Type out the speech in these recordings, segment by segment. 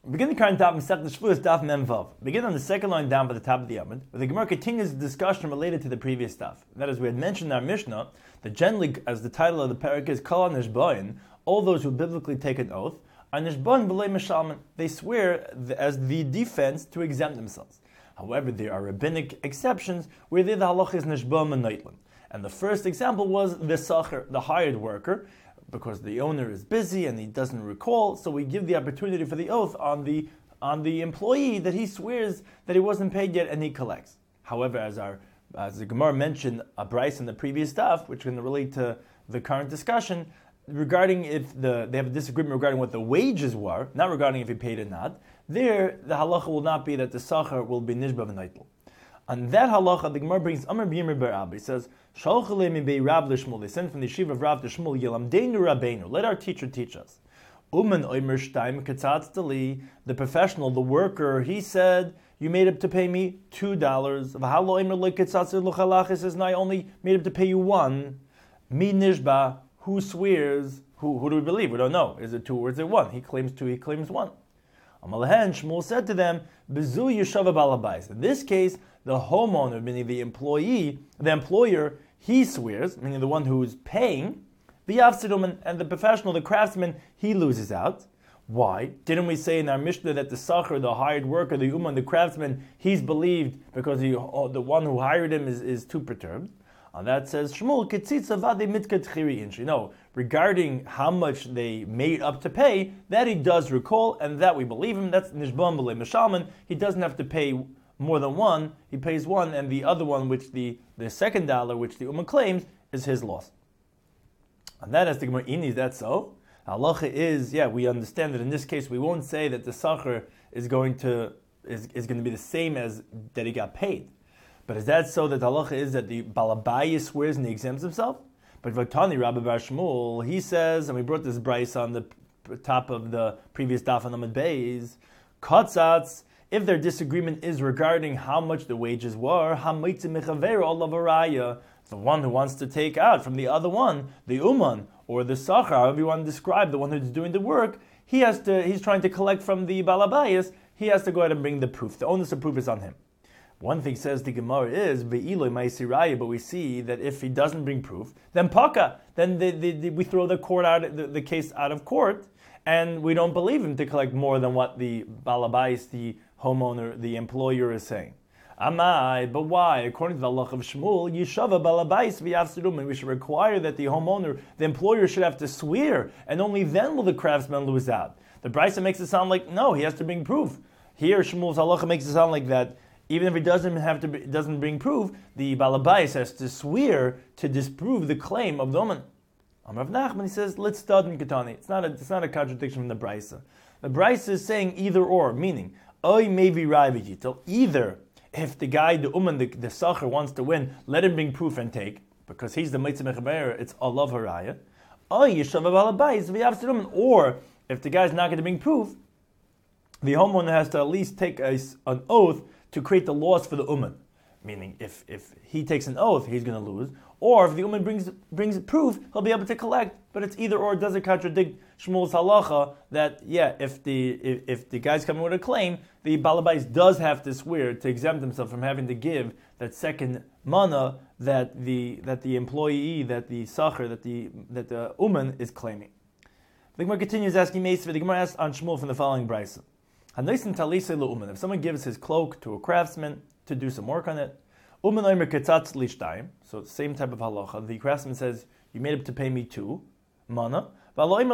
Begin the current daf Masechta Shavuos daf Mem Vav. Begin on the second line down by the top of the Amud, where the Gemara continues the discussion related to the previous daf. That is, we had mentioned in our Mishnah that generally, as the title of the parak is, Kol HaNishbayin, all those who biblically take an oath, are Nishbayin B'lei Meshalman. They swear as the defense to exempt themselves. However, there are rabbinic exceptions where the halacha is Nishbayin Menaitlin. And the first example was the Sacher, the hired worker, because the owner is busy and he doesn't recall, so we give the opportunity for the oath on the employee that he swears that he wasn't paid yet and he collects. However, as the Gemara mentioned a Bryce in the previous stuff, which can relate to the current discussion, regarding if they have a disagreement regarding what the wages were, not regarding if he paid or not, there the halacha will not be that the Sacher will be Nishba v'Naitel. On that halacha, the Gemara brings Amar B'Yimir Bar Abba. He says, Shalchalei mi bei Rav l'Shmuel. They sent from the yeshiva of Rav l'Shmuel, Yelamdeinu Rabbeinu. Let our teacher teach us. Uman oimer shtaim katzatz dali. The professional, the worker, he said, you made up to pay me $2. V'halo oimer le katzatz l'chalach. He says, no, I only made up to pay you $1. Mi nishba. Who swears? Who do we believe? We don't know. Is it 2 or is it 1? He claims 2. He claims 1. Amalahen Shmuel said to them, Bezu yeshava balabais. In this case, the homeowner, meaning the employee, the employer, he swears, meaning the one who's paying, the yafsiduman, and the professional, the craftsman, he loses out. Why? Didn't we say in our Mishnah that the sacher, the hired worker, the uman, the craftsman, he's believed because the one who hired him is too perturbed? And that says, Shmuel, ketzitza vade mitkat chiri inchi. No, regarding how much they made up to pay, that he does recall, and that we believe him. That's nishbam b'lei meshalman. He doesn't have to pay more than 1. He pays 1, and the other one, which the second dollar, which the ummah claims, is his loss. And that, as the Gemara Ini, is that so? Halacha is, we understand that in this case we won't say that the sacher is going to be the same as that he got paid. But is that so that the halacha is that the balabayis swears and he exempts himself? But Vatani Rabbi Bar Shmuel, he says, and we brought this bryce on the top of the previous daf on Amud Beis, katzatz, if their disagreement is regarding how much the wages were, the one who wants to take out from the other one, the uman, or the sachar, however you want to describe the one who's doing the work, he's trying to collect from the balabayas, he has to go ahead and bring the proof. The onus of proof is on him. One thing says the Gemara is ve'iloi ma'isiraya, but we see that if he doesn't bring proof, then paka, then we throw the case out of court, and we don't believe him to collect more than what the balabais, the homeowner, the employer is saying. Amai, but why? According to the halach of Shmuel, yishava balabais v'yafsidum, and we should require that the homeowner, the employer, should have to swear, and only then will the craftsman lose out. The Brisa makes it sound like no, he has to bring proof. Here, Shmuel's halacha makes it sound like that. Even if he doesn't bring proof, the balabais has to swear to disprove the claim of the woman. Amar Rav Nachman, he says, let's start in Ketani. It's not a contradiction from the Brisa. The Brisa is saying either or, meaning oy maybe raivigitel. Either if the guy, the uman, the sacher wants to win, let him bring proof and take, because he's the mitzvah mechaber, it's Allah haraya. Oy yeshava balabais v'yavsidum. Or if the guy's not going to bring proof, the homeowner has to at least take an oath to create the loss for the uman. Meaning, if he takes an oath, he's going to lose. Or if the uman brings proof, he'll be able to collect. But it's either or. It doesn't contradict Shmuel's halacha that, if the guy's coming with a claim, the balabais does have to swear to exempt himself from having to give that second mana that the employee, that the sacher, that the uman is claiming. The Gemara continues asking Meisver. The Gemara asks on Shmuel from the following brisa. If someone gives his cloak to a craftsman to do some work on it, so same type of halacha, the craftsman says, you made up to pay me 2 mana, and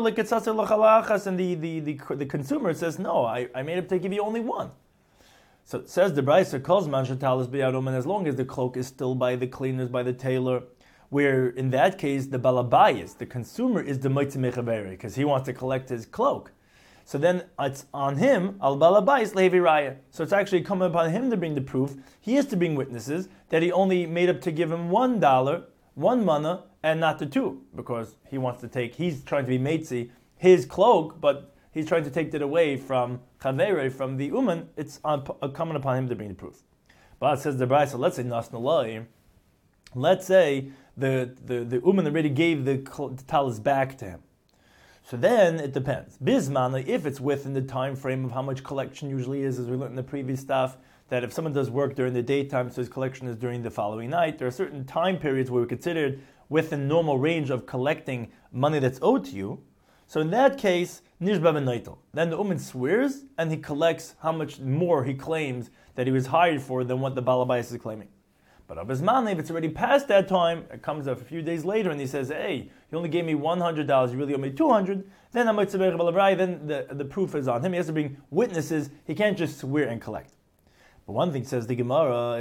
the consumer says, no, I made up to give you only 1. So it says the Brisa calls man shatalis b'yad, as long as the cloak is still by the cleaners, by the tailor, where in that case the balabayas, the consumer, is the mitzvah mechaveri, because he wants to collect his cloak. So then it's on him, al balabais levi raya. So it's actually coming upon him to bring the proof. He has to bring witnesses that he only made up to give him $1, 1 mana, and not the 2, because he's trying to be meitzi his cloak, but he's trying to take that away from chavere, from the uman. It's coming upon him to bring the proof. But it says the Brisa, let's say nasnalai. Let's say the uman already gave the talis back to him. So then it depends. Bismana, if it's within the time frame of how much collection usually is, as we learned in the previous stuff, that if someone does work during the daytime, so his collection is during the following night, there are certain time periods where we considered within normal range of collecting money that's owed to you. So in that case, nishba b'neitel. Then the uman swears and he collects how much more he claims that he was hired for than what the balabais is claiming. But abizman, if it's already past that time, it comes up a few days later and he says, hey, you only gave me $100, you really owe me $200, then then the proof is on him. He has to bring witnesses. He can't just swear and collect. But one thing says the Gemara,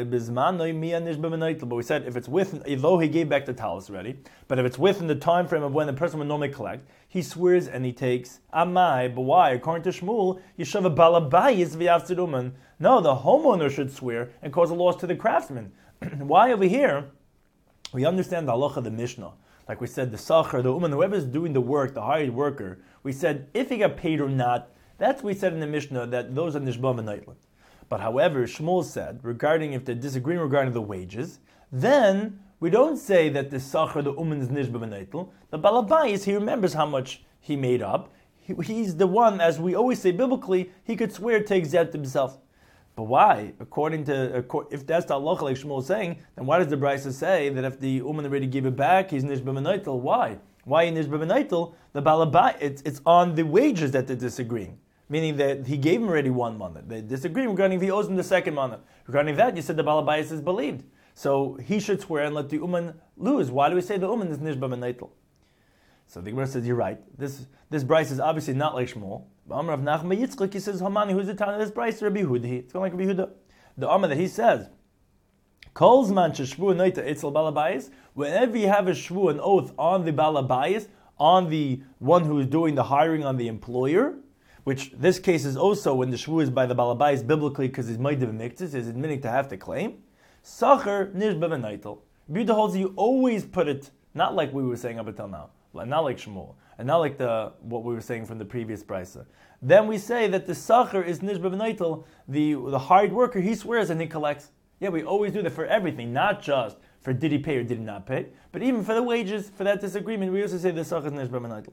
but we said if it's within, though he gave back the talis already, but if it's within the time frame of when the person would normally collect, he swears and he takes amai. But why? According to Shmuel, Yeshava balabayis v'yavtziduman. No, the homeowner should swear and cause a loss to the craftsman. Why over here? We understand the halacha of the Mishnah. Like we said, the sachar, the uman, whoever is doing the work, the hired worker, we said if he got paid or not, that's what we said in the Mishnah, that those are nishba v'neitl. But however, Shmuel said, regarding if they're disagreeing regarding the wages, then we don't say that the sachar, the uman, is nishba v'neitl. The balabais, he remembers how much he made up. He's the one, as we always say biblically, he could swear to exempt himself. But why? If that's the halacha like Shmuel is saying, then why does the Brisa say that if the uman already gave it back, he's nishba v'neitl? Why? Why nishba v'neitl? The balabai, it's on the wages that they're disagreeing. Meaning that he gave him already 1 month. They disagree regarding if he owes him the second month. Regarding that, you said the balabais is believed. So he should swear and let the uman lose. Why do we say the uman is nishba v'neitl? So the Gemara says, you're right. This Bryce is obviously not like Shmuel. But Amar of Nachman Yitzchak, he says, Hamani, who's the town of this Bryce? Rabbi Hudi. It's going like Rabbi Huda. The Amar that he says, Kolzman sheshvu noita itzel balabais. Whenever you have a shvu, an oath on the balabais, on the one who is doing the hiring on the employer, which this case is also when the shvu is by the balabais biblically because he's meidav miktzis, is admitting to have to claim. Sacher nishba v'neitel. Buddha holds you always put it, not like we were saying up until now, not like Shmuel, and not like what we were saying from the previous brisa. Then we say that the sacher is nishba v'neitel, the hired worker, he swears and he collects. Yeah, we always do that for everything, not just for did he pay or did he not pay, but even for the wages, for that disagreement, we also say the sacher is nishba v'neitel.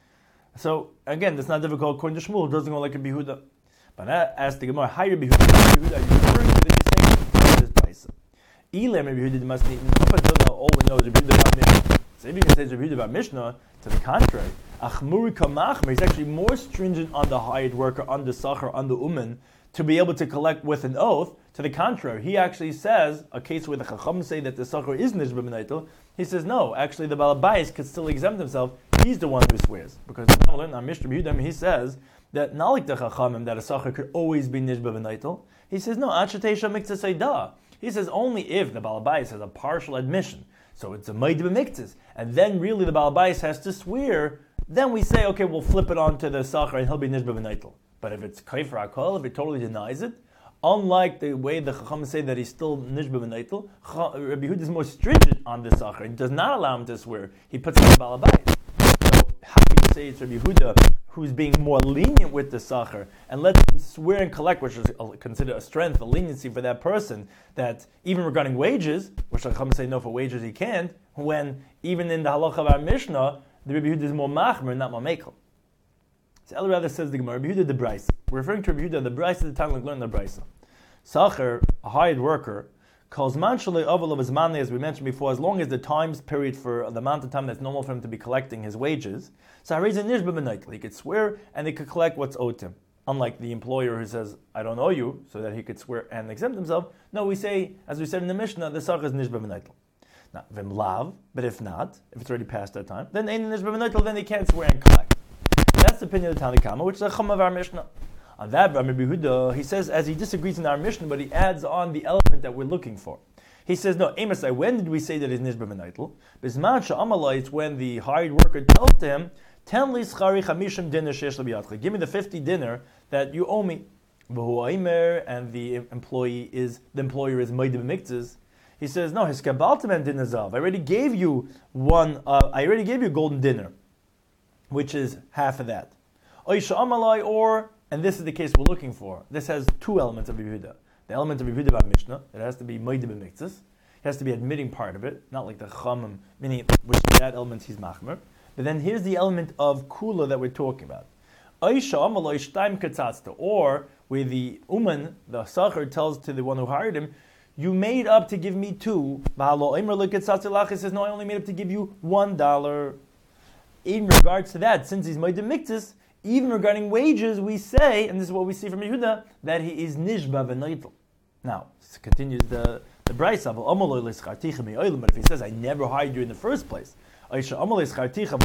So again, that's not difficult according to Shmuel. It doesn't go like a Behuda. But I asked the Gemara, higher Behuda, are you referring to this brisa? Elam Behuda must need. Up until now, all we know is Behuda about Mishnah. So if you can say it's Behuda about Mishnah, to the contrary, Achmuri Kamachmer, he's actually more stringent on the hired worker, on the sacher, on the uman, to be able to collect with an oath. To the contrary, he actually says, a case where the Chacham say that the sacher is nishba v'neitel, he says no, actually the balabais could still exempt himself. He's the one who swears. Because now learn on Mishnah Yehudim, he says that not like the Chachamim, that a sacher could always be nishba v'neitel. He says no, achatesha miktzah seidah. He says only if the balabais has a partial admission. So it's a meidav miktzah. And then really the balabais has to swear, then we say, okay, we'll flip it on to the sacher and he'll be nishba v'neitel. But if it's kaifer hakol, if he totally denies it, unlike the way the Chacham say that he's still nishba v'neitel, Rabbi Yehuda is more stringent on the sacher. He does not allow him to swear. He puts it on the balabais. So how can you say it's Rabbi Yehuda who's being more lenient with the sacher and lets him swear and collect, which is considered a strength, a leniency for that person, that even regarding wages, which the Chacham say no, for wages he can't, when even in the halacha of our Mishnah, the Rabbi Yehuda is more machmer, not more mekel. So El rather says the Gemara, Rabbi Yehuda the Brisa. We're referring to Rabbi Yehuda the Brisa, the time we learned the Brisa. Sacher, a hired worker, calls manshale oval of his money, as we mentioned before, as long as the times period for the amount of time that's normal for him to be collecting his wages. So he could swear and he could collect what's owed to him. Unlike the employer who says, I don't owe you, so that he could swear and exempt himself. No, we say, as we said in the Mishnah, the sacher is nishba v'neitel. Now, vim lav, but if not, if it's already past that time, then ein nishba v'neitel, then he can't swear and collect. That's the opinion of the Tanakama, which is the chum of our Mishnah. On that, Rabbi Yehuda, he says, as he disagrees in our Mishnah, but he adds on the element that we're looking for. He says, no, Amosai, when did we say that he's nishba v'neitel? Bisman she'amalai, it's when the hired worker tells to him, Ten li schari chamishim dinner shesh l'biyadcha. Give me the 50 dinner that you owe me. And the employer is meidav miktzes. He says, no, his kabaltaman dinner zav. I already gave you a golden dinner, which is half of that. Oisha amalai, or, and this is the case we're looking for. This has two elements of Yehuda. The element of Yehuda about Mishnah, it has to be meidav miktzes. He has to be admitting part of it, not like the chamim, meaning which that element he's machmer. but then here's the element of kula that we're talking about. Or where the uman, the sachar, tells to the one who hired him, you made up to give me two. He says, no, I only made up to give you $1. In regards to that, since he's Moed Miktis, even regarding wages, we say, and this is what we see from Yehuda, that he is Nishba v'Neitel. Now, continues the Brayso, but if he says, I never hired you in the first place, or he says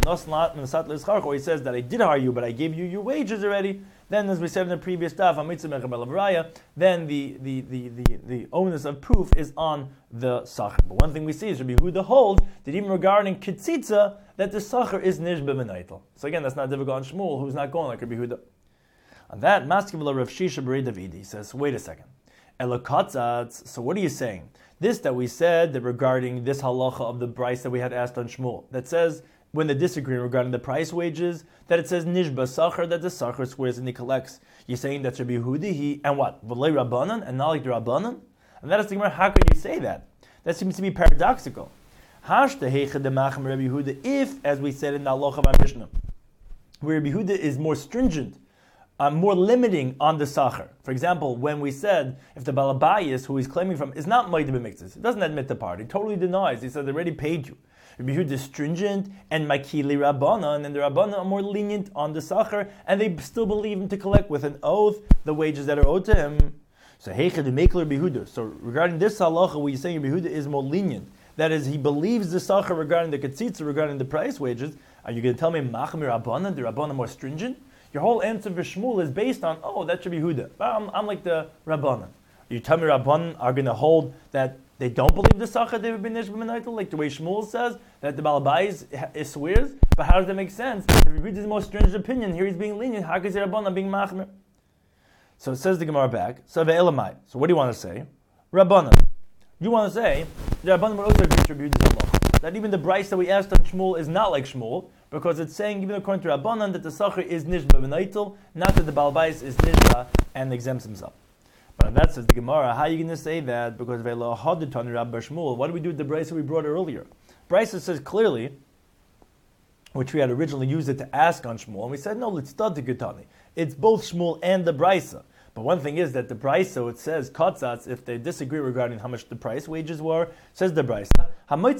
that I did hire you, but I gave you your wages already, then as we said in the previous daf, then the onus of proof is on the Sachar. But one thing we see is Rabbi Yehuda holds that even regarding Kitzitza, that the Sachar is Nishba v'Neitel. So again, that's not difficult on Shmuel, who's not going like Rabbi Yehuda. On that, Maskiv Rav Shisha B'rei Davidi says, wait a second. So what are you saying? This that we said that regarding this halacha of the price that we had asked on Shmuel, that says when they disagree regarding the price wages, that it says nishba sachar, that the sachar swears and he collects. You're saying that Rabbi Yehudi, and what? V'lei Rabbanan, and not like the Rabbanan? And that is the Gemara, how could you say that? That seems to be paradoxical. If, as we said in the halacha of our Mishnah, where Rabbi Yehuda is more stringent, more limiting on the sachar. For example, when we said if the balabayis who he's claiming from is not moed b'miktzas, he doesn't admit the part, he totally denies. He said they already paid you. Rabbi Yehuda is stringent and makili Rabbanan, and the Rabbanan are more lenient on the sachar, and they still believe him to collect with an oath the wages that are owed to him. So heichad meikler Rabbi Yehuda. So regarding this halacha, where you're saying Rabbi Yehuda is more lenient, that is, he believes the sachar regarding the ketzitza, regarding the price wages. Are you going to tell me machmir Rabbanan, the Rabbanan are more stringent? Your whole answer for Shmuel is based on, that should be Yehuda. I'm like the Rabbanan. You tell me Rabbanan are going to hold that they don't believe the Sachar David ben Nishba ben like the way Shmuel says, that the Balabais swears? But how does that make sense? If you read his most stringent opinion, here he's being lenient, how can you say Rabbanan being Machmir? So it says the Gemara back, so Ve'elamai. So what do you want to say? Rabbanan. You want to say, the Rabbanan would also distribute this halacha. That even the Brayso that we asked on Shmuel is not like Shmuel, because it's saying, even according to Rabbanan, that the Sachar is Nishba v'Neitel, not that the Balabais is Nishba and exempts himself. But that says the Gemara, how are you going to say that? Because Ve'lo Haditani Rabbi Shmuel, what do we do with the Brayso we brought earlier? Brayso says clearly, which we had originally used it to ask on Shmuel, and we said, no, let's start the Gitani. It's both Shmuel and the Brayso. But one thing is that the Brayso, it says, Katzatz, if they disagree regarding how much the price wages were, says the Brayso,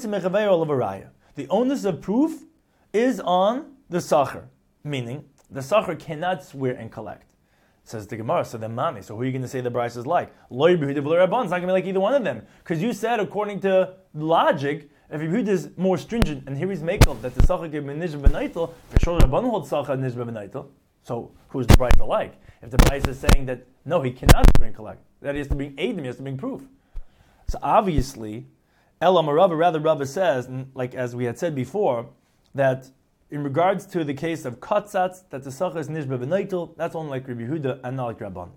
the onus of proof is on the Sachar, meaning the Sachar cannot swear and collect. Says the Gemara, so then Mani, so who are you going to say the Brayso is like? Lo Yehuda v'lo Rabban, it's not going to be like either one of them. Because you said, according to logic, if Yehuda is more stringent, and here he's makel, that the Sachar gave Nishba v'Neitel, for sure Rabban holds Sachar Nishba v'Neitel, so who's the Brayso like? If the Brayso is saying that, no, he cannot swear and collect, that he has to bring Eidim, he has to bring proof. So obviously, Elam Rava, rather Rava says, like as we had said before, that in regards to the case of Katzatz, that the Sachar is Nishba v'Neitel, that's only like Rabbi Yehuda and not like Rabban.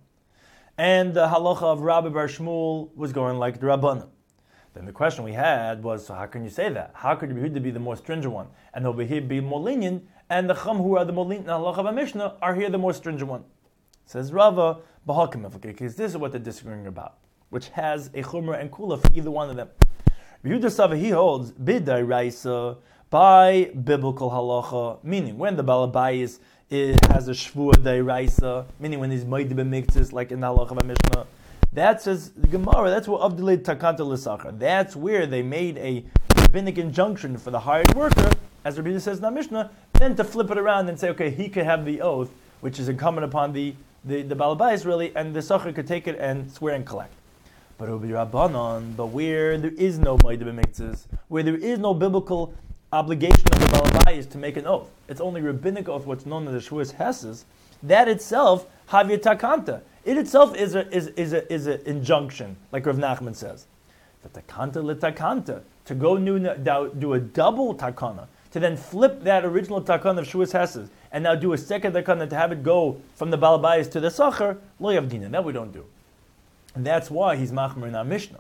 And the halacha of Rabbi Bar Shmuel was going like the Rabban. Then the question we had was, so how can you say that? How could Rabbi Yehuda be the more stringent one, and over here be more lenient, and the Chum who are the more lenient in the halacha of Mishnah are here the more stringent one? Says Rava, because this is what they're disagreeing about, which has a chumrah and kula for either one of them. Rabbi Yehuda Sava, he holds bidai raisa, by biblical halacha, meaning when the Balabayis has a shvua deraisa, meaning when he's moed b'miktzas, like in the halacha of Mishnah, that says the Gemara, that's where avdilei takanta l'sachar. That's where they made a rabbinic injunction for the hired worker, as Rabbi says in the Mishnah, then to flip it around and say, okay, he could have the oath, which is incumbent upon the Balabayis really, and the sachar could take it and swear and collect. But it will be Rabbanon, but where there is no moed b'miktzas, where there is no biblical obligation of the Balabayis to make an oath. It's only rabbinic oath, what's known as the Shavuos Hesses. That itself, Havya Takanta. It itself is an injunction, like Rav Nachman says. The Takanta L'Takanta, to go do a double Takana, to then flip that original Takana of Shavuos Hesses, and now do a second Takana to have it go from the Balabayis to the Sachar, Lo Yavdina. That we don't do. And that's why he's Machmer in our Mishnah.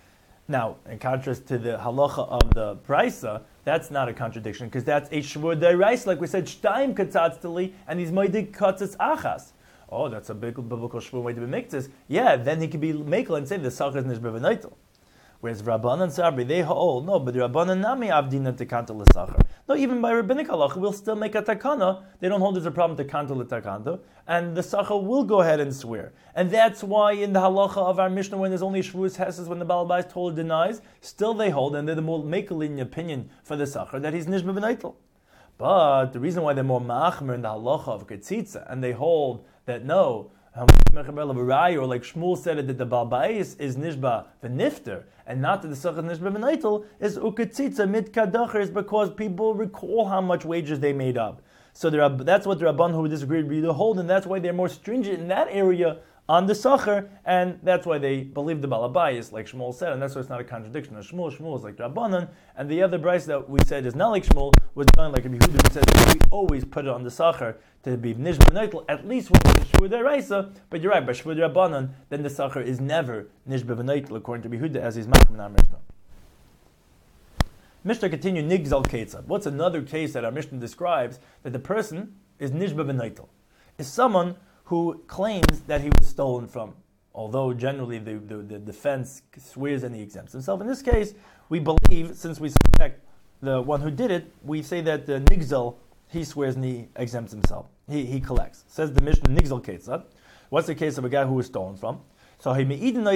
Now, in contrast to the halacha of the Brayso, that's not a contradiction, because that's a shvur deraisa, like we said, shtaim katzatztali, and he's moedik katzatz achas. Oh, that's a big biblical shvur moedik b'miktzas. Yeah, then he could be mekel and say the sachar is nishba v'neitel. Whereas Rabbanan Sabri, they hold, no, but the Rabbanan nami avdina tekanta l'sachar. No, even by rabbinic halacha, we'll still make a takana. They don't hold there's a problem takanta l'takanta, and the sacha will go ahead and swear. And that's why in the halacha of our Mishnah, when there's only shvuas hesses, when the Baal Bayis totally denies, still they hold, and they're the more makelin opinion for the sacha, that he's nishba b'neitel. But the reason why they're more machmer in the halacha of ketzitza, and they hold that no, or like Shmuel said it, that the Baal Bayis is nishba v'nifter, and not that the sacha is nishba v'neitel, is uketzitza mit kadacher, is because people recall how much wages they made up. So that's what the Rabban who disagreed with the hold, and that's why they're more stringent in that area on the sacher, and that's why they believe the Baal Bayis, like Shmuel said, and that's why it's not a contradiction. Shmuel is like the Rabbanan, and the other brayso that we said is not like Shmuel, was going like Rabbi Yehuda, who said that we always put it on the sacher to be nishba v'neitel, at least when it's shvur deraisa. But you're right, by shvur Rabbanan, then the sacher is never nishba v'neitel, according to Rabbi Yehuda, as he's machmir in our Mishnah. Mishnah continue nigzal ketzad. What's another case that our Mishnah describes that the person is nishba v'neitel? Is someone who claims that he was stolen from, although generally the defense swears and he exempts himself. In this case, we believe, since we suspect the one who did it, we say that the nigzal, he swears and he exempts himself. He collects. Says the Mishnah, nigzal ketzad. What's the case of a guy who was stolen from? So they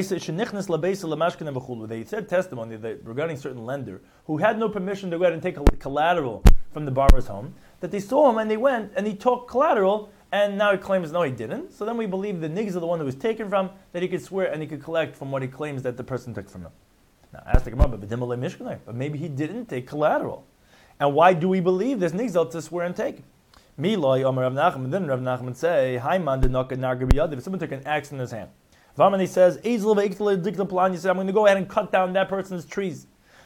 said testimony that regarding certain lender who had no permission to go ahead and take collateral from the borrower's home, that they saw him and they went and he took collateral, and now he claims no, he didn't. So then we believe the nigz of the one who was taken from, that he could swear and he could collect from what he claims that the person took from him. Now, ask the Gemara, but maybe he didn't take collateral. And why do we believe this nigzal to swear and take? Miloi Omer Rav Nachman, then Rav Nachman say, Haiman did not get narga. If someone took an axe in his hand, Varman he says, I'm going to go ahead and cut down that person's trees.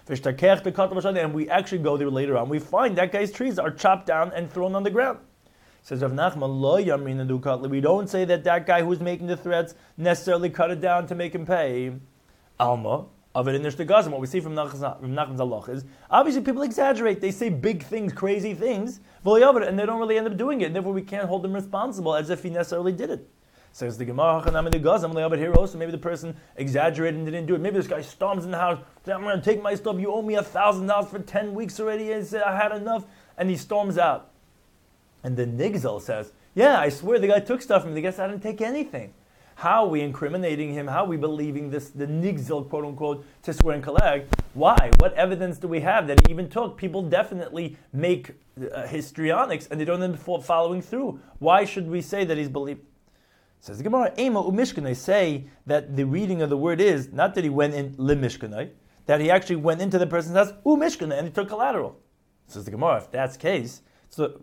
And we actually go there later on. We find that guy's trees are chopped down and thrown on the ground. Says Rav Nachman, we don't say that guy who's making the threats necessarily cut it down to make him pay. Alma, of it in Nishtagazim, what we see from Nachman's halach is, obviously people exaggerate. They say big things, crazy things, and they don't really end up doing it. And therefore we can't hold them responsible as if he necessarily did it. Says the Gemara, here also maybe the person exaggerated and didn't do it. Maybe this guy storms in the house, says, I'm going to take my stuff, you owe me $1,000 for 10 weeks already, and he said, I had enough, and he storms out. And the nigzal says, yeah, I swear the guy took stuff from me. The guy said, I didn't take anything. How are we incriminating him? How are we believing this, the nigzal, quote unquote, to swear and collect? Why? What evidence do we have that he even took? People definitely make histrionics and they don't end up following through. Why should we say that he's believed? Says the Gemara, Ema u'mishkanai, say that the reading of the word is, not that he went in limishkanai, that he actually went into the person's house, u'mishkanai, and he took collateral. Says the Gemara, if that's the case, so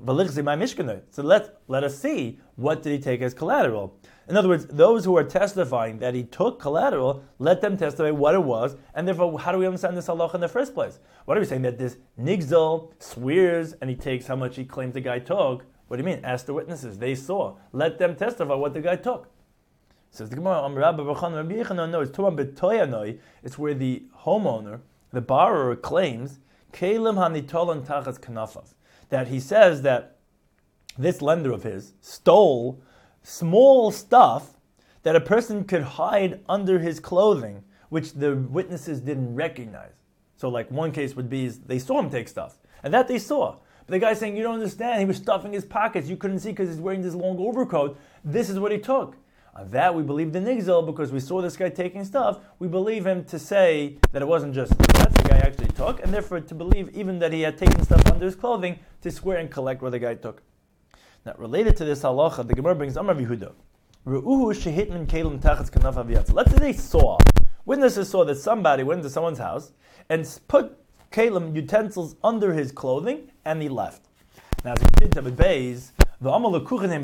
let us see, what did he take as collateral? In other words, those who are testifying that he took collateral, let them testify what it was, and therefore, how do we understand this halacha in the first place? What are we saying? That this nigzal swears and he takes how much he claims the guy took? What do you mean? Ask the witnesses. They saw. Let them testify what the guy took. Says the Gemara, no, it's tuam betoyanoi. It's where the homeowner, the borrower, claims kelim hanitolan tachas kanafav, that he says that this lender of his stole small stuff that a person could hide under his clothing, which the witnesses didn't recognize. So like one case would be they saw him take stuff, and that they saw. But the guy's saying, you don't understand, he was stuffing his pockets, you couldn't see because he's wearing this long overcoat, this is what he took. On that we believe the nigzal, because we saw this guy taking stuff, we believe him to say that it wasn't just that the guy actually took, and therefore to believe even that he had taken stuff under his clothing to swear and collect what the guy took. Now, related to this halacha, the Gemara brings Amar Yehuda. Ru'uhu shehitman kelim tachatz kanaf aviyatz. Let's say they saw, witnesses saw that somebody went into someone's house and put kelim, utensils, under his clothing, and he left. Now, as a kid to Beis, the Amal Kuchenim,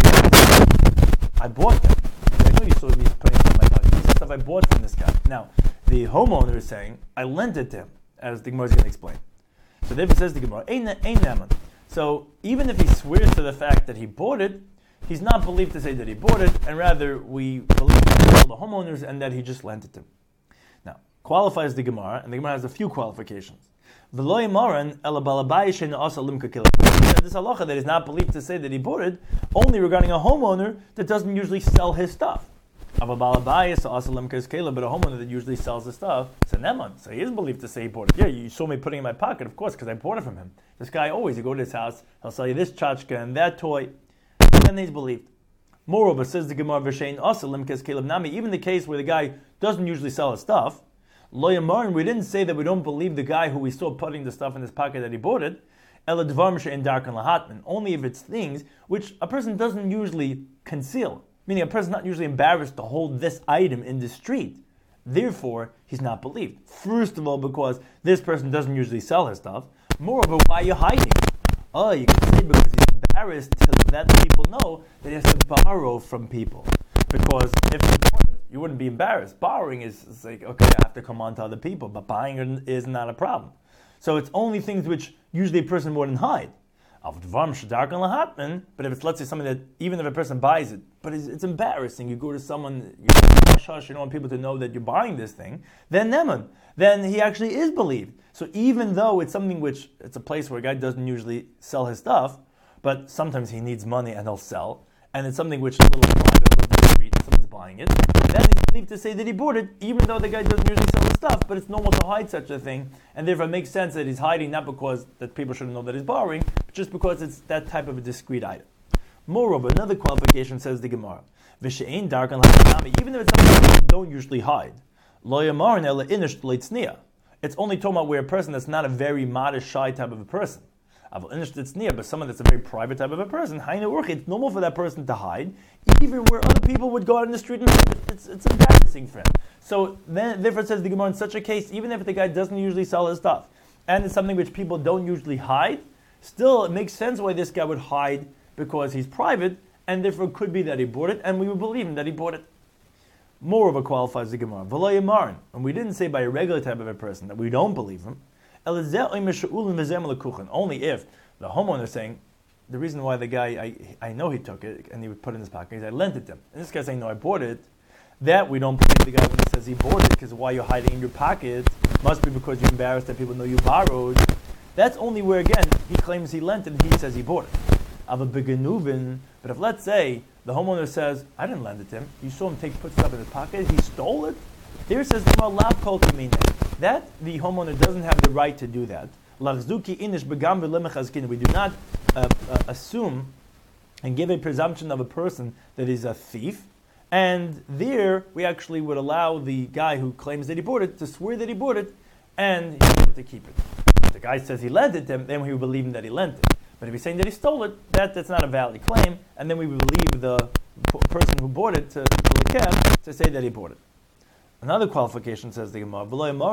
I bought them. I know you saw me putting it in my pocket. This is stuff I bought from this guy. Now, the homeowner is saying, I lent it to him, as the Gemara is going to explain. So therefore says the Gemara, Ein Naman. So even if he swears to the fact that he bought it, he's not believed to say that he bought it, and rather we believe that the homeowners and that he just lent it to him. Now, qualifies the Gemara, and the Gemara has a few qualifications. This halacha that is not believed to say that he bought it, only regarding a homeowner that doesn't usually sell his stuff. Of a balabayas, also limkas kela, but a homeowner that usually sells the stuff, it's a neman. So he is believed to say he bought it. Yeah, you saw me putting it in my pocket, of course, because I bought it from him. This guy always, you go to his house, he'll sell you this tchotchke and that toy, and he's believed. Moreover, says the Gemara V'shein also limkas kela nami, even the case where the guy doesn't usually sell his stuff, lo yamarin, we didn't say that we don't believe the guy who we saw putting the stuff in his pocket that he bought it, ela dvarim she'en darkan lahatman, only if it's things which a person doesn't usually conceal. Meaning a person not usually embarrassed to hold this item in the street. Therefore, he's not believed. First of all, because this person doesn't usually sell his stuff. Moreover, why are you hiding? Oh, you can say because he's embarrassed to let people know that he has to borrow from people. Because if you bought it, you wouldn't be embarrassed. Borrowing is like, okay, I have to come on to other people, but buying is not a problem. So it's only things which usually a person wouldn't hide. But if it's, let's say, something that even if a person buys it, but it's embarrassing, you go to someone, you don't want people to know that you're buying this thing, then he actually is believed. So even though it's something which, it's a place where a guy doesn't usually sell his stuff, but sometimes he needs money and he'll sell, and it's something which is a little private, a little discreet, and someone's buying it, then he's believed to say that he bought it, even though the guy doesn't usually sell his stuff, but it's normal to hide such a thing, and therefore it makes sense that he's hiding not because that people shouldn't know that he's borrowing, but just because it's that type of a discreet item. Moreover, another qualification says the Gemara, V'she'ein darkan l'hanami, even if it's something that people don't usually hide, lo yamarin ela inish leitzniya. It's only talking about where a person that's not a very modest, shy type of a person. But someone that's a very private type of a person, it's normal for that person to hide, even where other people would go out in the street and it's embarrassing for him. So then, therefore, it says the Gemara, in such a case, even if the guy doesn't usually sell his stuff, and it's something which people don't usually hide, still it makes sense why this guy would hide because he's private, and therefore it could be that he bought it, and we would believe him that he bought it. Moreover, qualifies the Gemara, v'lo yamarin, and we didn't say by a regular type of a person that we don't believe him. Only if the homeowner is saying, the reason why the guy, I know he took it and he would put it in his pocket, I lent it to him. And this guy's saying, no, I bought it. That we don't believe the guy when he says he bought it, because why you're hiding in your pocket must be because you're embarrassed that people know you borrowed. That's only where, again, he claims he lent it and he says he bought it. But if, let's say, the homeowner says, I didn't lend it to him, you saw him put stuff in his pocket, he stole it, there says, that the homeowner doesn't have the right to do that. We do not assume and give a presumption of a person that is a thief. And there, we actually would allow the guy who claims that he bought it to swear that he bought it, and he's able to keep it. If the guy says he lent it to him, then we would believe him that he lent it. But if he's saying that he stole it, that's not a valid claim, and then we would believe the person who bought it to say that he bought it. Another qualification says the Gemara,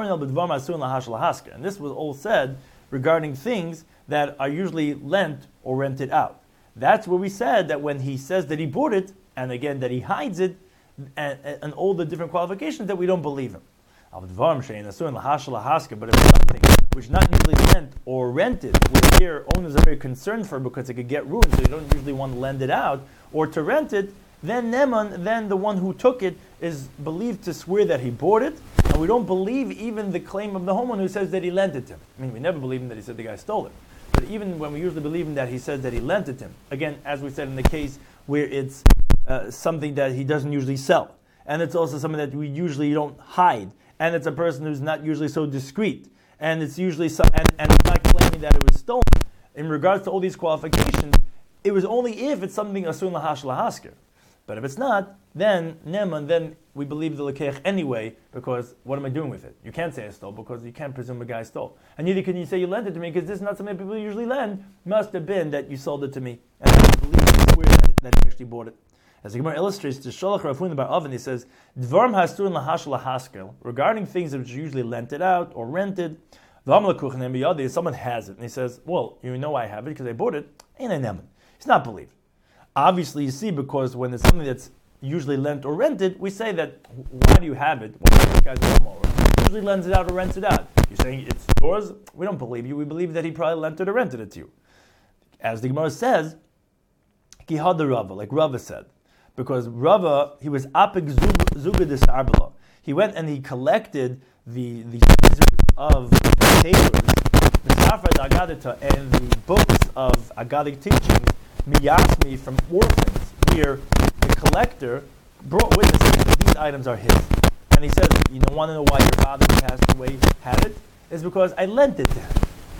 and this was all said regarding things that are usually lent or rented out. That's where we said that when he says that he bought it, and again that he hides it, and all the different qualifications, that we don't believe him. But if it's something which is not usually lent or rented, where here owners are very concerned for because it could get ruined, so they don't usually want to lend it out or to rent it, then the one who took it is believed to swear that he bought it, and we don't believe even the claim of the homeowner who says that he lent it to him. I mean, we never believe him that he said the guy stole it. But even when we usually believe him that he said that he lent it to him, again, as we said in the case where it's something that he doesn't usually sell, and it's also something that we usually don't hide, and it's a person who's not usually so discreet, and it's usually and it's not claiming that it was stolen. In regards to all these qualifications, it was only if it's something asun lahash lahasker. But if it's not, then we believe the lekeich anyway, because what am I doing with it? You can't say I stole, because you can't presume a guy stole. And neither can you say you lent it to me, because this is not something people usually lend. Must have been that you sold it to me. And I believe you swear that you actually bought it. As the Gemara illustrates, to Sholach Rafun bar Oven, he says, Dvarm hasturin lahash lahaskel, regarding things which are usually lented out or rented, someone has it, and he says, well, you know I have it because I bought it, ain't I neman. He's not believed. Obviously, you see, because when it's something that's usually lent or rented, we say that, why do you have it? Well, this guy's a homeowner. Usually lends it out or rents it out. You're saying it's yours? We don't believe you. We believe that he probably lent it or rented it to you. As the Gemara says, Kihad Rava, like Rava said. Because Rava, he was apik zuga de sarbala. He went and he collected the scissors of tailors, the Safra Agadita, and the books of Agadic teachings, miyasmi, from orphans, where the collector brought witnesses that these items are his. And he says, you don't want to know why your father who passed away had it? It's because I lent it to him.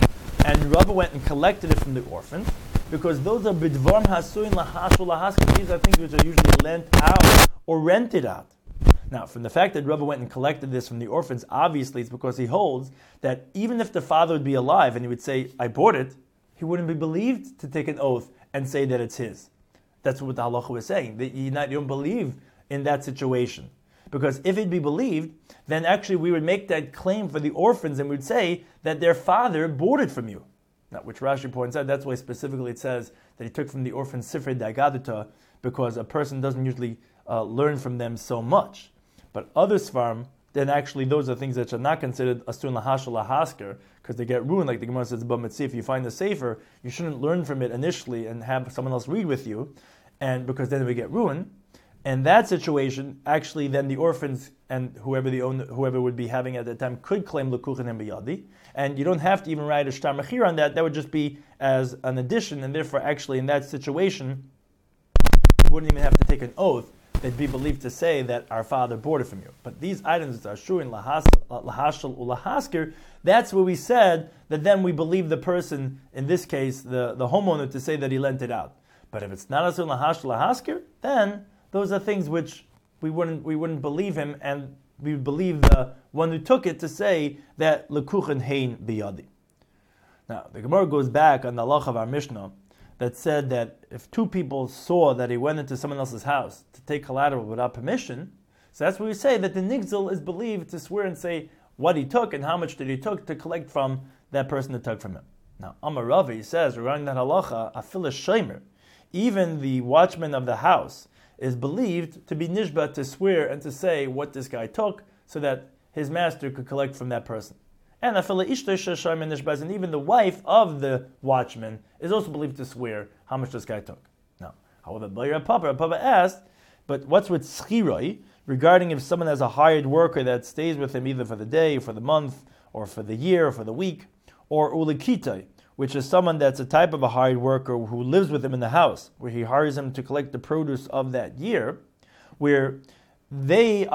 And Rava went and collected it from the orphans, because those are bidvarm hasuin lahashul lahasker. These are things which are usually lent out or rented out. Now, from the fact that Rava went and collected this from the orphans, obviously it's because he holds that even if the father would be alive and he would say, I bought it, he wouldn't be believed to take an oath and say that it's his. That's what the halacha was saying, that you don't believe in that situation. Because if it'd be believed, then actually we would make that claim for the orphans and we'd say that their father bought it from you. Now, which Rashi points out, that's why specifically it says that he took from the orphans Sifrei Dagadata, because a person doesn't usually learn from them so much. But other Svarim, then actually those are things that are not considered Asur Lahashal Lahasker, because they get ruined, like the Gemara says, if you find the Sefer, you shouldn't learn from it initially and have someone else read with you, and because then we get ruined. And that situation, actually, then the orphans and whoever would be having at that time could claim Lekuchen and Biyadi, and you don't have to even write a Shtar Mechir on that. That would just be as an addition, and therefore, actually, in that situation, you wouldn't even have to take an oath. They'd be believed to say that our father bought it from you. But these items that are shuin lahashal ulahasker, that's where we said that then we believe the person, in this case, the homeowner, to say that he lent it out. But if it's not asur lahashal lahasker, then those are things which we wouldn't believe him, and we would believe the one who took it to say that lekuchen hein biyadi. Now the Gemara goes back on the halach of our Mishnah that said that if two people saw that he went into someone else's house to take collateral without permission, so that's where we say that the nigzal is believed to swear and say what he took and how much did he took to collect from that person that took from him. Now Amar Ravi says regarding that halacha, afil shomer, even the watchman of the house is believed to be nishba, to swear and to say what this guy took, so that his master could collect from that person. And and even the wife of the watchman is also believed to swear how much this guy took. Now, however, Papa asked, but what's with schiroi, regarding if someone has a hired worker that stays with him either for the day, or for the month, or for the year, or for the week, or ulikitai, which is someone that's a type of a hired worker who lives with him in the house, where he hires him to collect the produce of that year, where they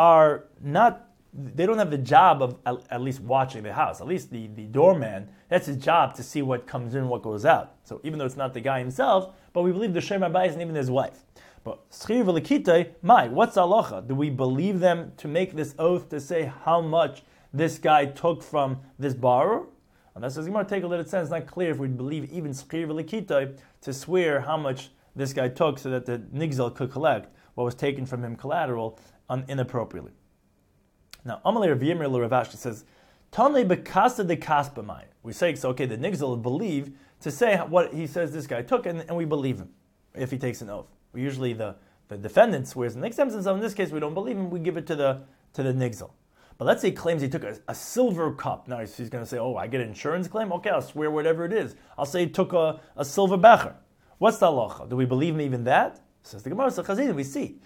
don't have the job of at least watching the house. At least the doorman, that's his job to see what comes in, what goes out. So even though it's not the guy himself, but we believe the Shem Abayis and even his wife. But schir v'lekitay, what's halacha? Do we believe them to make this oath to say how much this guy took from this borrower? And that's going to take a little sense. It's not clear if we believe even schir v'lekitay to swear how much this guy took so that the nigzal could collect what was taken from him collateral inappropriately. Now, Amalei Rav Yirmiyah Rav Ashi says, Tanei bekasa de kaspamai. We say, so okay, the nigzal believe to say what he says this guy took, and we believe him if he takes an oath. Usually the defendant swears and exempts himself. In this case, we don't believe him, we give it to the nigzal. But let's say he claims he took a silver cup. Now he's going to say, I get an insurance claim? Okay, I'll swear whatever it is. I'll say he took a silver becher. What's the halacha? Do we believe him even that? Says the Gemara, Chazidim, we see.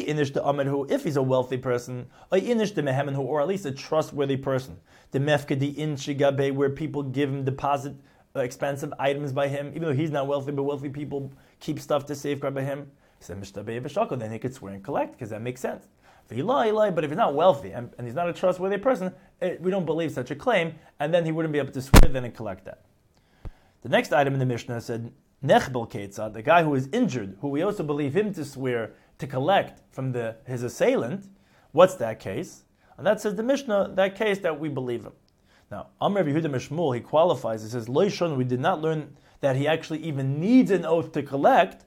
If he's a wealthy person, or at least a trustworthy person, the mefkedi in shigabe, where people give him deposit expensive items by him, even though he's not wealthy, but wealthy people keep stuff to safeguard by him. Then he could swear and collect, because that makes sense. But if he's not wealthy and he's not a trustworthy person, we don't believe such a claim, and then he wouldn't be able to swear then and collect that. The next item in the Mishnah said, Nechbel Ketzad, the guy who is injured, who we also believe him to swear to collect from his assailant. What's that case? And that says the Mishnah, that case that we believe him. Now, Amr Yehuda Mishmul, he qualifies, he says, Lo Yishon, we did not learn that he actually even needs an oath to collect,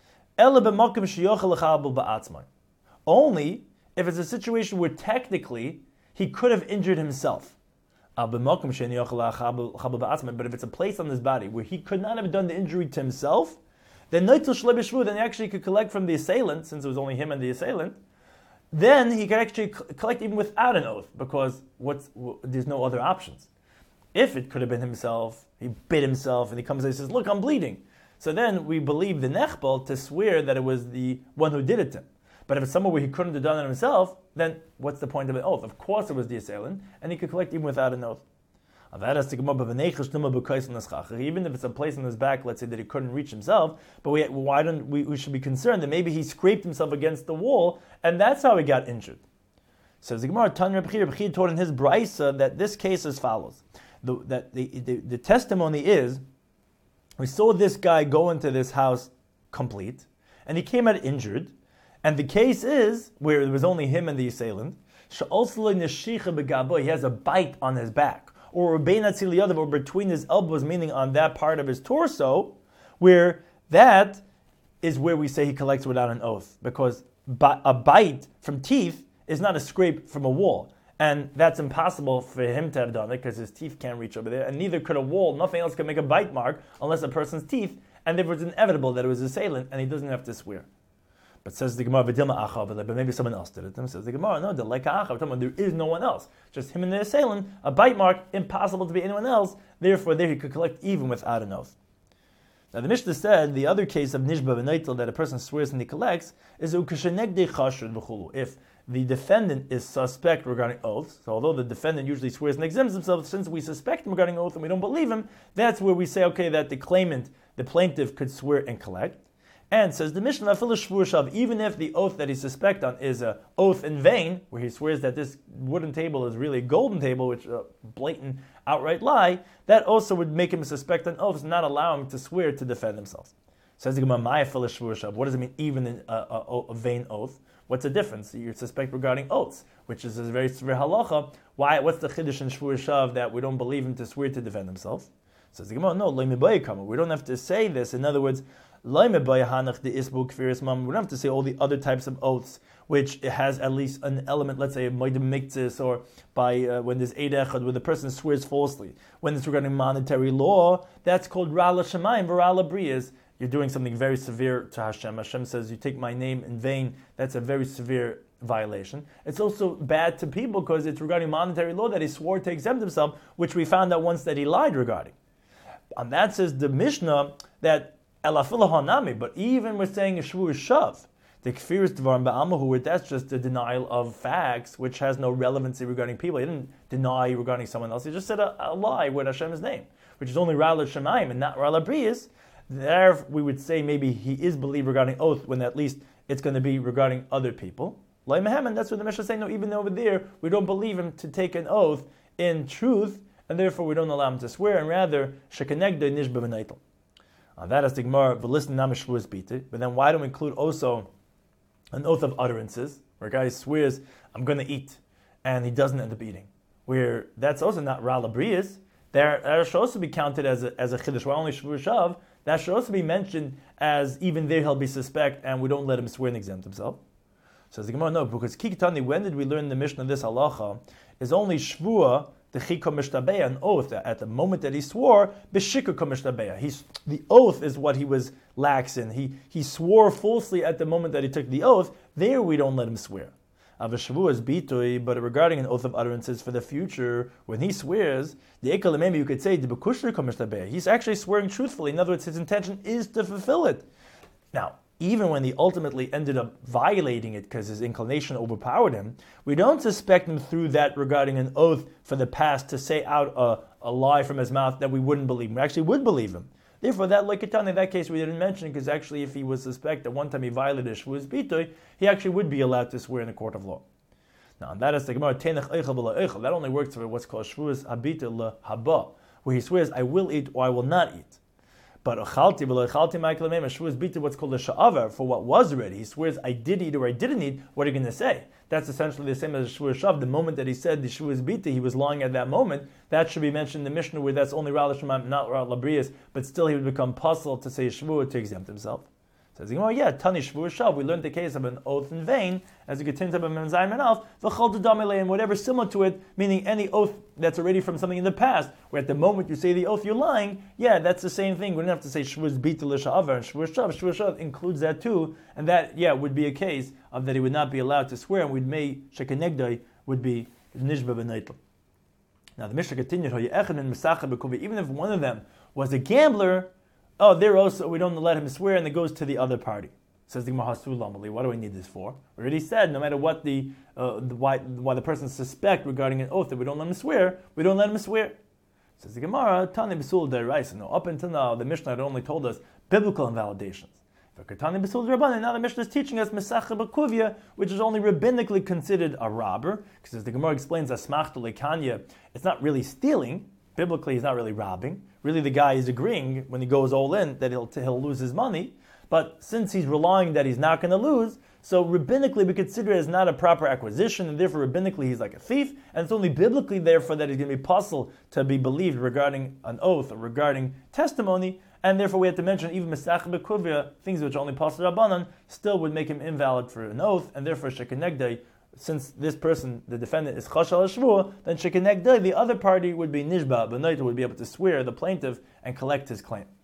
only if it's a situation where technically he could have injured himself. But if it's a place on his body where he could not have done the injury to himself, then he actually could collect from the assailant, since it was only him and the assailant. Then he could actually collect even without an oath, because there's no other options. If it could have been himself, he bit himself, and he comes and says, look, I'm bleeding. So then we believe the nechbal to swear that it was the one who did it to him. But if it's somewhere where he couldn't have done it himself, then what's the point of an oath? Of course it was the assailant, and he could collect even without an oath. Even if it's a place on his back, let's say that he couldn't reach himself, but we should be concerned that maybe he scraped himself against the wall, and that's how he got injured. Says the Gemara, Tan Reb Chir taught in his brisa that this case as follows. The testimony is, we saw this guy go into this house complete, and he came out injured, and the case is, where it was only him and the assailant, he has a bite on his back, or between his elbows, meaning on that part of his torso, where that is where we say he collects without an oath, because a bite from teeth is not a scrape from a wall, and that's impossible for him to have done it because his teeth can't reach over there, and neither could a wall. Nothing else can make a bite mark unless a person's teeth, and therefore it's inevitable that it was his assailant, and he doesn't have to swear. But says the Gemara, but maybe someone else did it. And says the Gemara, no, there is no one else. Just him and the assailant, a bite mark, impossible to be anyone else. Therefore, there he could collect even without an oath. Now the Mishnah said the other case of nishba v'neitel that a person swears and he collects is if the defendant is suspect regarding oaths. So although the defendant usually swears and exempts himself, since we suspect him regarding oath and we don't believe him, that's where we say, okay, that the plaintiff could swear and collect. And says the Mishnah, even if the oath that he suspects on is an oath in vain, where he swears that this wooden table is really a golden table, which is a blatant, outright lie, that also would make him suspect on oaths, not allow him to swear to defend himself. Says the Gemara, what does it mean, even in a vain oath? What's the difference? You suspect regarding oaths, which is a very severe halacha. What's the chiddush in shvur shav that we don't believe him to swear to defend himself? Says the Gemara, no, we don't have to say this. In other words, we don't have to say all the other types of oaths, which it has at least an element, let's say, moedim miktzis, or by when there's eid echad, where the person swears falsely. When it's regarding monetary law, that's called ra'la shemayim, v'ra'la briyas. You're doing something very severe to Hashem. Hashem says, you take my name in vain. That's a very severe violation. It's also bad to people because it's regarding monetary law that he swore to exempt himself, which we found out once that he lied regarding. And that says the Mishnah that Elafilah hanami, but even we're saying a shvur shav, the kfiris dvarim ba'amahu, where that's just a denial of facts, which has no relevancy regarding people. He didn't deny regarding someone else. He just said a lie with Hashem's name, which is only ra'la shemayim and not ra'la briyas. There we would say maybe he is believed regarding oath, when at least it's going to be regarding other people. Lai mehem, that's what the Mishnah is saying. No, even over there we don't believe him to take an oath in truth, and therefore we don't allow him to swear, and rather shekenegda nishba v'neitel. That is the Gemara, but listen, namishvus bite. But then why don't we include also an oath of utterances, where a guy swears, I'm going to eat, and he doesn't end up eating? Where that's also not ra'la briyas. That should also be counted as a chiddush. Why only shvur shav? That should also be mentioned as even there he'll be suspect, and we don't let him swear and exempt himself. Says the Gemara, no, because kikitani, when did we learn the Mishnah this halacha? Is only shvua, the chiko mishtabeya, an oath that at the moment that he swore, b'shiko mishtabeya. The oath is what he was lax in. He swore falsely at the moment that he took the oath. There we don't let him swear. Avashavu is bitui, but regarding an oath of utterances for the future, when he swears, the ekal maybe you could say the bekushri mishtabeya. He's actually swearing truthfully. In other words, his intention is to fulfill it. Now, even when he ultimately ended up violating it because his inclination overpowered him, we don't suspect him through that regarding an oath for the past to say out a lie from his mouth that we wouldn't believe him. We actually would believe him. Therefore, that Lekitani, in that case, we didn't mention because actually if he was suspect that one time he violated Shvuas Bitoy, he actually would be allowed to swear in a court of law. Now, and that is the Gemara, Tenech Eichel B'la Eichel. That only works for what's called Shvuas Habita Haba, where he swears, I will eat or I will not eat. But Achalti B'la Achalti Ma'ikal Mem, Shvuas Bitoy, what's called a Sha'avar, for what was already. He swears, I did eat or I didn't eat. What are you going to say? That's essentially the same as Shvuas Shav. The moment that he said the Shvuas Bitoy, he was lying at that moment. That should be mentioned in the Mishnah where that's only Ra'la Shemam, not Ra'la Briyas, but still he would become puzzled to say Shvuah to exempt himself. Says, yeah, Tani Shvuah Shav, we learned the case of an oath in vain, as you continue to Memzayim and Alf, V'chol Tadamele, and whatever similar to it, meaning any oath that's already from something in the past, where at the moment you say the oath, you're lying, yeah, that's the same thing. We don't have to say Shvuas Bitoy L'Sha'avar, and Shvuah Shav. Shvuah Shav includes that too, and that, yeah, would be a case of that he would not be allowed to swear, and we'd may, Shekenegdai, would be Nishba B'neitel. Now the Mishnah continued, even if one of them was a gambler, there also we don't let him swear, and it goes to the other party. Says the Gemara, what do I need this for? We already said no matter what why the person suspect regarding an oath that we don't let him swear, we don't let him swear. Says the Gemara, Tani Besul Deraisa. No, up until now, the Mishnah had only told us biblical invalidations. Tani Besul Derabanan. Now the Mishnah is teaching us Mesachah Bakuvia, which is only rabbinically considered a robber, because as the Gemara explains, Asmachta Lekanya, it's not really stealing. Biblically, he's not really robbing. Really, the guy is agreeing when he goes all in that he'll lose his money. But since he's relying that he's not going to lose, so rabbinically we consider it as not a proper acquisition, and therefore rabbinically he's like a thief, and it's only biblically therefore that he's going to be possible to be believed regarding an oath or regarding testimony, and therefore we have to mention even Mesach Bekuvia, things which only possible Rabbanan, still would make him invalid for an oath, and therefore Shekenegdei, since this person, the defendant, is Chashal HaShvuah, then Shekenegdei, the other party would be Nishba, the Noita would be able to swear the plaintiff and collect his claim.